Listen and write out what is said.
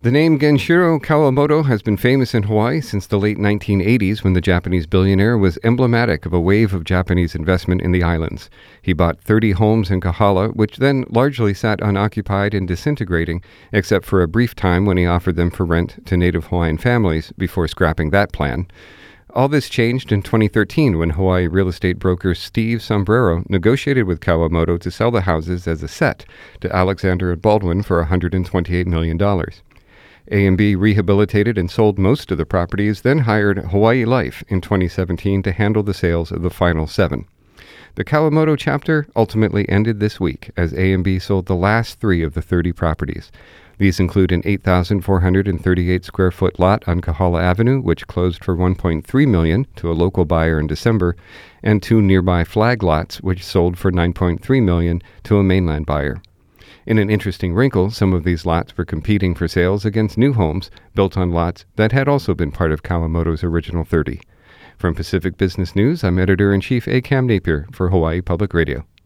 The name Genshiro Kawamoto has been famous in Hawaii since the late 1980s when the Japanese billionaire was emblematic of a wave of Japanese investment in the islands. He bought 30 homes in Kahala, which then largely sat unoccupied and disintegrating, except for a brief time when he offered them for rent to native Hawaiian families before scrapping that plan. All this changed in 2013 when Hawaii real estate broker Steve Sombrero negotiated with Kawamoto to sell the houses as a set to Alexander and Baldwin for $128 million. A&B rehabilitated and sold most of the properties, then hired Hawaii Life in 2017 to handle the sales of the final 7. The Kawamoto chapter ultimately ended this week as A&B sold the last 3 of the 30 properties. These include an 8,438 square foot lot on Kahala Avenue, which closed for $1.3 million to a local buyer in December, and 2 nearby flag lots, which sold for $9.3 million to a mainland buyer. In an interesting wrinkle, some of these lots were competing for sales against new homes built on lots that had also been part of Kawamoto's original 30. From Pacific Business News, I'm Editor-in-Chief A. Cam Napier for Hawaii Public Radio.